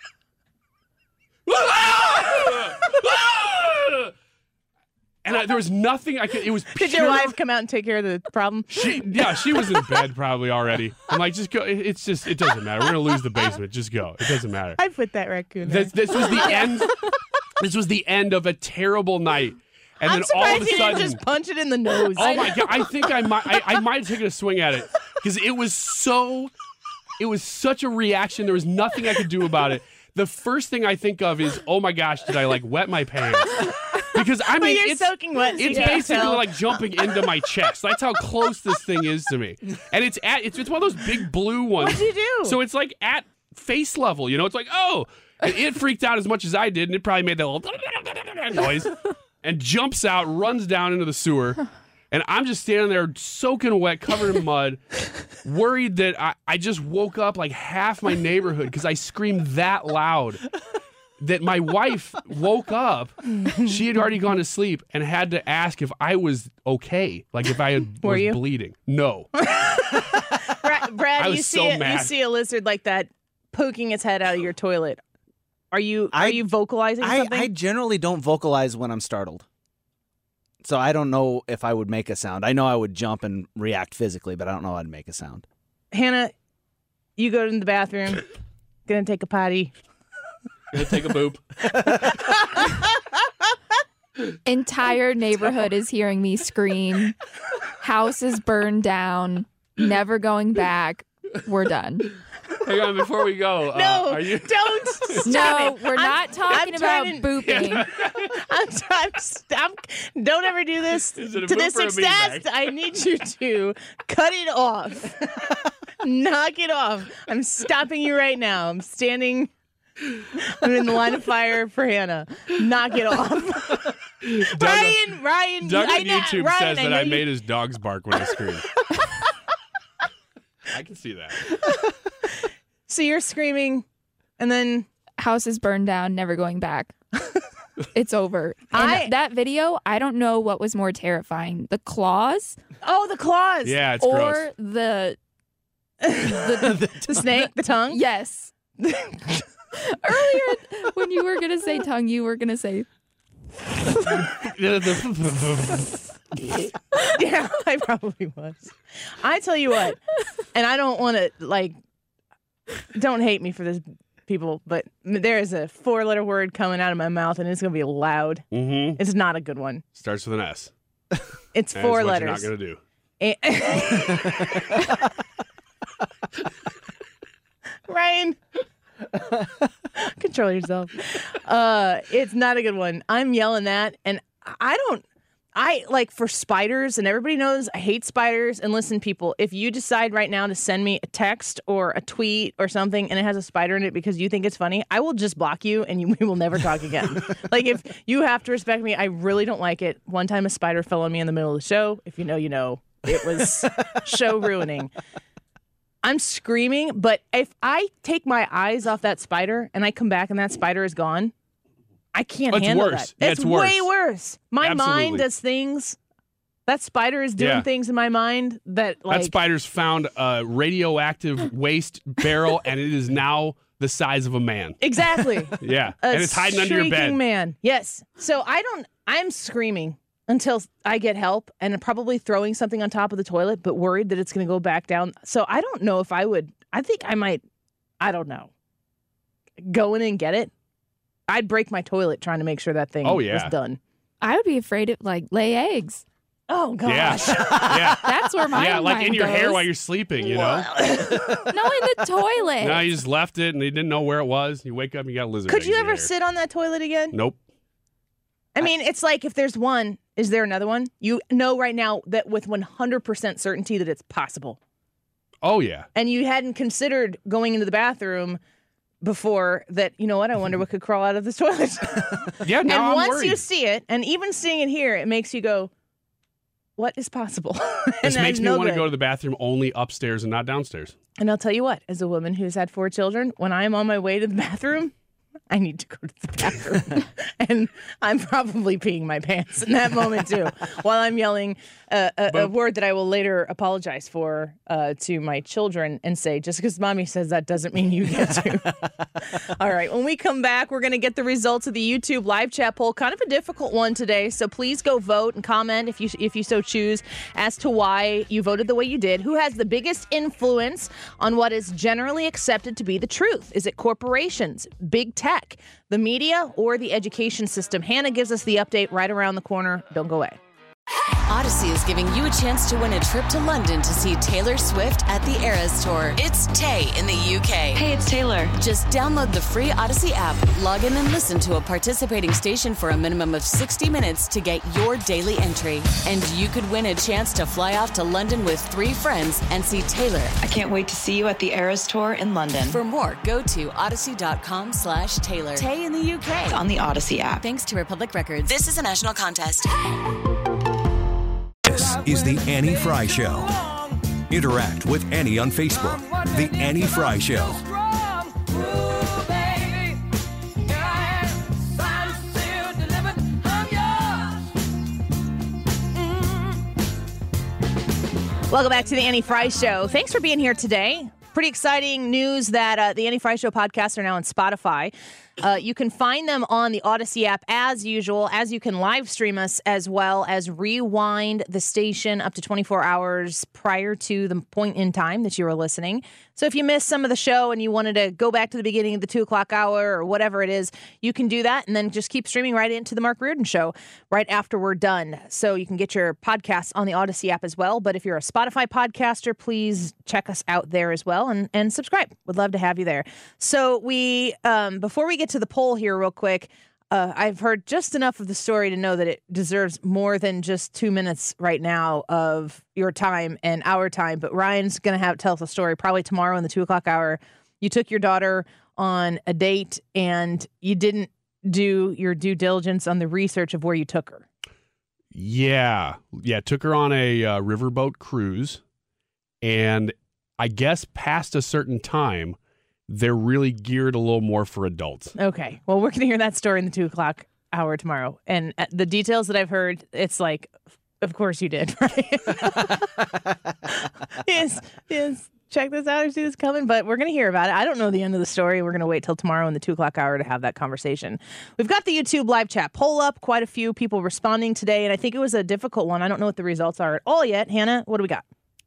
Speaker 14: And I, there was nothing I could. It was pure.
Speaker 13: Did your wife come out and take care of the problem?
Speaker 14: She, yeah, she was in bed probably already. I'm like, just go. it- It's just, it doesn't matter. We're gonna lose the basement. Just go. It doesn't matter.
Speaker 13: I put that raccoon there.
Speaker 14: This, this was the end. This was the end of a terrible night. And
Speaker 13: I'm
Speaker 14: then all
Speaker 13: surprised
Speaker 14: of a
Speaker 13: you
Speaker 14: sudden,
Speaker 13: didn't just punch it in the nose.
Speaker 14: oh my god! I think I might. I, I might have taken a swing at it because it was so. It was such a reaction. There was nothing I could do about it. The first thing I think of is, oh my gosh, did I like wet my pants? Because I
Speaker 13: But
Speaker 14: mean,
Speaker 13: you're
Speaker 14: it's
Speaker 13: soaking wet, so
Speaker 14: It's
Speaker 13: you can't
Speaker 14: basically
Speaker 13: tell.
Speaker 14: like jumping into my chest. That's how close this thing is to me. And it's at it's, it's one of those big blue ones.
Speaker 13: What'd you do?
Speaker 14: So it's like at face level. You know, it's like oh, and it freaked out as much as I did, and it probably made that little noise, and jumps out, runs down into the sewer. And I'm just standing there soaking wet, covered in mud, worried that I, I just woke up like half my neighborhood because I screamed that loud that my wife woke up. She had already gone to sleep and had to ask if I was okay, like if I had,
Speaker 13: Were
Speaker 14: was
Speaker 13: you?
Speaker 14: bleeding. No.
Speaker 13: Brad, Brad
Speaker 14: I
Speaker 13: you
Speaker 14: was
Speaker 13: see
Speaker 14: so
Speaker 13: a, you
Speaker 14: mad.
Speaker 13: see a lizard like that poking its head out of your toilet. Are you are
Speaker 15: I-
Speaker 13: you vocalizing
Speaker 15: I,
Speaker 13: something?
Speaker 15: I generally don't vocalize when I'm startled. So I don't know if I would make a sound. I know I would jump and react physically, but I don't know how to make a sound.
Speaker 13: Hannah, you go to the bathroom, gonna take a potty.
Speaker 14: Gonna take a boop.
Speaker 22: Entire neighborhood is hearing me scream. House is burned down. Never going back. We're done.
Speaker 14: Hang on, before we go.
Speaker 13: No,
Speaker 14: uh, are you?
Speaker 13: don't stop
Speaker 22: No,
Speaker 13: it.
Speaker 22: we're
Speaker 13: I'm-
Speaker 22: not talking
Speaker 13: I'm
Speaker 22: about
Speaker 13: turning-
Speaker 22: booping.
Speaker 13: I'm, I'm, I'm, don't ever do this
Speaker 14: Is it a
Speaker 13: to
Speaker 14: boop
Speaker 13: this
Speaker 14: or a
Speaker 13: extent.
Speaker 14: beanbag?
Speaker 13: I need you to cut it off. Knock it off. I'm stopping you right now. I'm standing. I'm in the line of fire for Hannah. Knock it off.
Speaker 14: Doug,
Speaker 13: Ryan, Ryan,
Speaker 14: Doug
Speaker 13: I
Speaker 14: on
Speaker 13: know,
Speaker 14: YouTube
Speaker 13: Ryan,
Speaker 14: says
Speaker 13: I
Speaker 14: that
Speaker 13: know
Speaker 14: I
Speaker 13: you-
Speaker 14: made his dogs bark when I screamed. I can see that.
Speaker 13: So you're screaming, and then
Speaker 22: House is burned down. Never going back. It's over. And
Speaker 13: I-
Speaker 22: that video, I don't know what was more terrifying: the claws,
Speaker 13: oh, the claws.
Speaker 14: Yeah, it's
Speaker 22: or
Speaker 14: gross.
Speaker 22: the
Speaker 13: the, the snake, the tongue.
Speaker 22: yes. Earlier, when When you were going to say tongue, you were going to say.
Speaker 13: Yeah, I probably was. I tell you what, and I don't want to, like, don't hate me for this, people, but there is a four-letter word coming out of my mouth, and it's going to be loud.
Speaker 14: Mm-hmm.
Speaker 13: It's not a good one.
Speaker 14: Starts with an S.
Speaker 13: It's
Speaker 14: That
Speaker 13: four
Speaker 14: is what
Speaker 13: letters.
Speaker 14: You're not going to do.
Speaker 13: A- Ryan, control yourself. Uh, it's not a good one. I'm yelling that, and I don't. I like for spiders, and everybody knows I hate spiders. And listen, people, if you decide right now to send me a text or a tweet or something, and it has a spider in it because you think it's funny, I will just block you, and you, we will never talk again. Like, if you have to respect me, I really don't like it. One time, a spider fell on me in the middle of the show. If you know, you know. It was show ruining. I'm screaming, but if I take my eyes off that spider and I come back and that spider is gone, I can't
Speaker 14: Oh, it's
Speaker 13: handle
Speaker 14: worse.
Speaker 13: that.
Speaker 14: Yeah,
Speaker 13: it's
Speaker 14: it's
Speaker 13: way
Speaker 14: worse.
Speaker 13: worse. My
Speaker 14: Absolutely.
Speaker 13: mind does things. That spider is doing
Speaker 14: Yeah.
Speaker 13: things in my mind that, like,
Speaker 14: That spider's found a radioactive waste barrel, and it is now the size of a man.
Speaker 13: exactly.
Speaker 14: Yeah,
Speaker 13: A
Speaker 14: and it's hiding under your bed.
Speaker 13: shrieking man. Yes. So I don't. I'm screaming until I get help, and probably throwing something on top of the toilet, but worried that it's going to go back down. So I don't know if I would. I think I might. I don't know. Go in and get it. I'd break my toilet trying to make sure that thing
Speaker 14: Oh, yeah.
Speaker 13: was done.
Speaker 22: I would be afraid of, like, lay eggs.
Speaker 13: Oh,
Speaker 14: Yeah,
Speaker 13: gosh.
Speaker 14: yeah,
Speaker 22: That's where my
Speaker 14: yeah. Like in
Speaker 22: mind
Speaker 14: your hair
Speaker 22: goes.
Speaker 14: while you're sleeping, you know.
Speaker 22: No, in the toilet.
Speaker 14: No, you just left it, and they didn't know where it was. You wake up, and you got a lizard.
Speaker 13: Could
Speaker 14: eggs
Speaker 13: you
Speaker 14: in
Speaker 13: ever
Speaker 14: your hair.
Speaker 13: sit on that toilet again?
Speaker 14: Nope.
Speaker 13: I mean, it's like if there's one, is there another one? You know right now that with one hundred percent certainty that it's possible.
Speaker 14: Oh yeah.
Speaker 13: And you hadn't considered going into the bathroom before that, you know what, I wonder what could crawl out of this toilet.
Speaker 14: Yeah, now
Speaker 13: and
Speaker 14: I'm
Speaker 13: once
Speaker 14: worried.
Speaker 13: you see it, and even seeing it here, it makes you go, what is possible? and
Speaker 14: This
Speaker 13: that
Speaker 14: makes
Speaker 13: is
Speaker 14: me
Speaker 13: no
Speaker 14: want to
Speaker 13: good.
Speaker 14: go to the bathroom only upstairs and not downstairs.
Speaker 13: And I'll tell you what, as a woman who's had four children, when I'm on my way to the bathroom, I need to go to the bathroom. And I'm probably peeing my pants in that moment, too, while I'm yelling uh, a, a
Speaker 14: But-
Speaker 13: word that I will later apologize for uh, to my children and say, just because mommy says that doesn't mean you get to. All right. When we come back, we're going to get the results of the YouTube live chat poll. Kind of a difficult one today. So please go vote and comment if you if you so choose as to why you voted the way you did. Who has the biggest influence on what is generally accepted to be the truth? Is it corporations, big tech, the media, or the education system? Hannah gives us the update right around the corner. Don't go away.
Speaker 6: Odyssey is giving you a chance to win a trip to London to see Taylor Swift at the Eras Tour. It's Tay in the U K. Hey, it's Taylor. Just download the free Odyssey app, log in and listen to a participating station for a minimum of sixty minutes to get your daily entry. And you could win a chance to fly off to London with three friends and see Taylor. I can't wait to see you at the Eras Tour in London. For more, go to odyssey.com slash Taylor. Tay in the U K. It's on the Odyssey app. Thanks to Republic Records. This is a national contest.
Speaker 5: This is the Annie Fry Show. Interact with Annie on Facebook. The Annie Fry Show.
Speaker 13: Welcome back to the Annie Fry Show. Thanks for being here today. Pretty exciting news that uh, the Annie Fry Show podcasts are now on Spotify. Uh, you can find them on the Odyssey app as usual, as you can live stream us as well as rewind the station up to twenty-four hours prior to the point in time that you were listening. So if you missed some of the show and you wanted to go back to the beginning of the two o'clock hour or whatever it is, you can do that and then just keep streaming right into the Mark Reardon Show right after we're done. So you can get your podcasts on the Odyssey app as well. But if you're a Spotify podcaster, please check us out there as well and, and subscribe. Would love to have you there. So we, um, before we get to the poll here real quick, uh, I've heard just enough of the story to know that it deserves more than just two minutes right now of your time and our time. But Ryan's going to have tell us a story probably tomorrow in the two o'clock hour. You took your daughter on a date and you didn't do your due diligence on the research of where you took her.
Speaker 14: Yeah. Yeah. Took her on a uh, riverboat cruise. And I guess past a certain time, they're really geared a little more for adults.
Speaker 13: Okay. Well, we're going to hear that story in the two o'clock hour tomorrow. And uh, the details that I've heard, it's like, of course you did, right? yes. Yes. check this out or see this coming, but we're going to hear about it. I don't know the end of the story. We're going to wait till tomorrow in the two o'clock hour to have that conversation. We've got the YouTube live chat poll up, quite a few people responding today, and I think it was a difficult one. I don't know what the results are at all yet. Hannah, what do we got?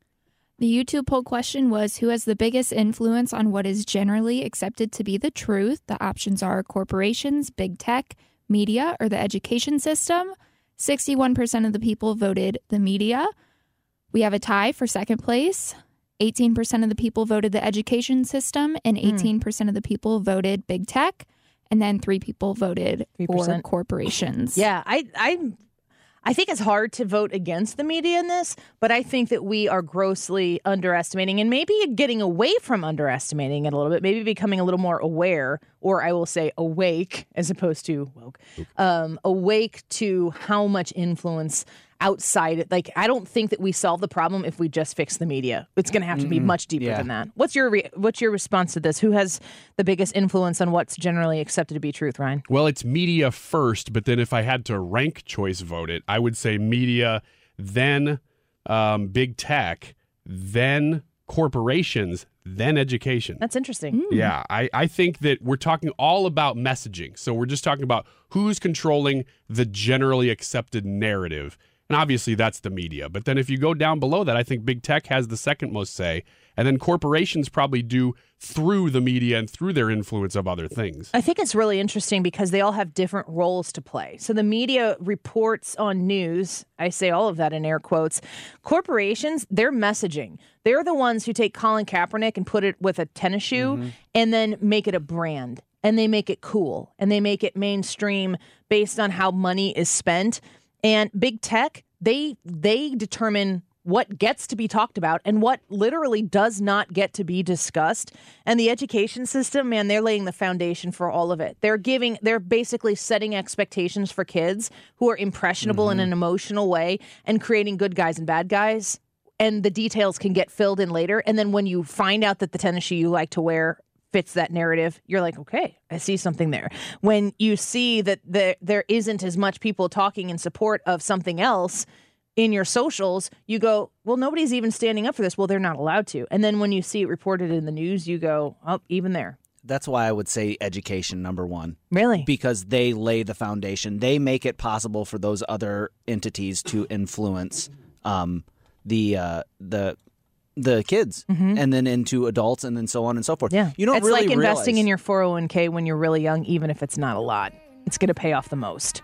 Speaker 22: The YouTube poll question was, who has the biggest influence on what is generally accepted to be the truth? The options are corporations, big tech, media, or the education system. sixty-one percent of the people voted the media. We have a tie for second place. eighteen percent of the people voted the education system, and eighteen percent of the people voted big tech, and then three people voted
Speaker 13: three percent
Speaker 22: for corporations.
Speaker 13: Yeah, I, I, I think it's hard to vote against the media in this, but I think that we are grossly underestimating and maybe getting away from underestimating it a little bit, maybe becoming a little more aware, or I will say awake as opposed to woke, um, awake to how much influence outside. Like, I don't think that we solve the problem if we just fix the media. It's going to have to be
Speaker 15: Mm-mm.
Speaker 13: much deeper
Speaker 15: Yeah.
Speaker 13: than that. What's your re- what's your response to this? Who has the biggest influence on what's generally accepted to be truth, Ryan?
Speaker 14: Well, it's media first, but then if I had to rank choice vote it, I would say media, then um, big tech, then corporations, then education.
Speaker 13: That's interesting.
Speaker 14: Yeah, I, I think that we're talking all about messaging. So we're just talking about who's controlling the generally accepted narrative. And obviously that's the media. But then if you go down below that, I think big tech has the second most say. And then corporations probably do through the media and through their influence of other things.
Speaker 13: I think it's really interesting because they all have different roles to play. So the media reports on news. I say all of that in air quotes. Corporations, they're messaging. They're the ones who take Colin Kaepernick and put it with a tennis shoe mm-hmm. and then make it a brand. And they make it cool. And they make it mainstream based on how money is spent. And big tech, they they determine what gets to be talked about and what literally does not get to be discussed. And the education system, man, they're laying the foundation for all of it. They're giving, they're basically setting expectations for kids who are impressionable mm-hmm. in an emotional way and creating good guys and bad guys. And the details can get filled in later. And then when you find out that the tennis shoe you like to wear fits that narrative, you're like, okay, I see something there. When you see that there, there isn't as much people talking in support of something else in your socials, you go, well, nobody's even standing up for this. Well, they're not allowed to. And then when you see it reported in the news, you go, oh, even there.
Speaker 15: That's why I would say education, number one.
Speaker 13: Really?
Speaker 15: Because they lay the foundation. They make it possible for those other entities to influence um, the uh, the the kids mm-hmm. and then into adults and then so on and so forth.
Speaker 13: Yeah.
Speaker 15: You don't
Speaker 13: it's
Speaker 15: really
Speaker 13: like investing
Speaker 15: realize...
Speaker 13: in your four oh one k when you're really young, even if it's not a lot. It's going to pay off the most.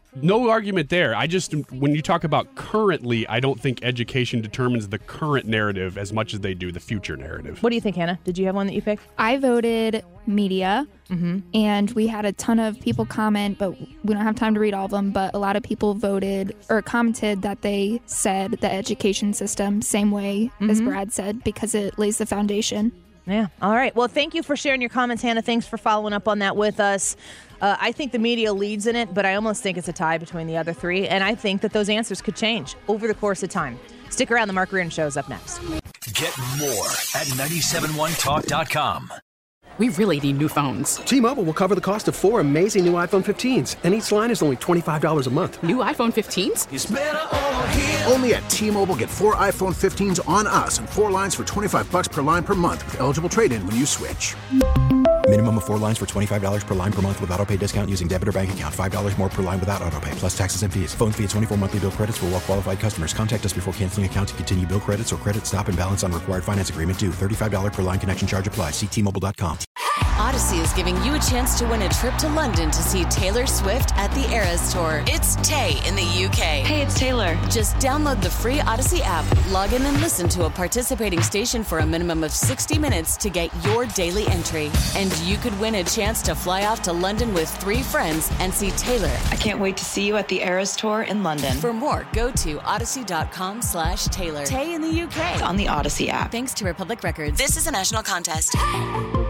Speaker 14: No argument there. I just, when you talk about currently, I don't think education determines the current narrative as much as they do the future narrative.
Speaker 13: What do you think, Hannah? Did you have one that you picked?
Speaker 22: I voted media,
Speaker 13: mm-hmm.
Speaker 22: and we had a ton of people comment, but we don't have time to read all of them, but a lot of people voted or commented that they said the education system, same way mm-hmm. as Brad said, because it lays the foundation.
Speaker 13: Yeah. All right. Well, thank you for sharing your comments, Hannah. Thanks for following up on that with us. Uh, I think the media leads in it, but I almost think it's a tie between the other three. And I think that those answers could change over the course of time. Stick around. The Mark Reardon Show is up next.
Speaker 7: Get more at nine seven one talk dot com.
Speaker 8: We really need new phones.
Speaker 23: T-Mobile will cover the cost of four amazing new iPhone fifteens, and each line is only twenty-five dollars a month.
Speaker 8: New iPhone fifteens?
Speaker 23: It's better over here.
Speaker 3: Only at T-Mobile, get four iPhone fifteens on us and four lines for twenty-five dollars per line per month with eligible trade-in when you switch.
Speaker 4: Minimum of four lines for twenty-five dollars per line per month with autopay discount using debit or bank account. five dollars more per line without autopay, plus taxes and fees. Phone fee at twenty-four monthly bill credits for well-qualified customers. Contact us before canceling account to continue bill credits or credit stop and balance on required finance agreement due. thirty-five dollars per line connection charge applies. See T Mobile dot com.
Speaker 6: Odyssey is giving you a chance to win a trip to London to see Taylor Swift at the Eras Tour. It's Tay in the U K. Hey, it's Taylor. Just download the free Odyssey app, log in and listen to a participating station for a minimum of sixty minutes to get your daily entry. And you could win a chance to fly off to London with three friends and see Taylor.
Speaker 24: I can't wait to see you at the Eras Tour in London.
Speaker 6: For more, go to odyssey.com slash Taylor. Tay in the U K.
Speaker 24: It's on the Odyssey app.
Speaker 6: Thanks to Republic Records. This is a national contest.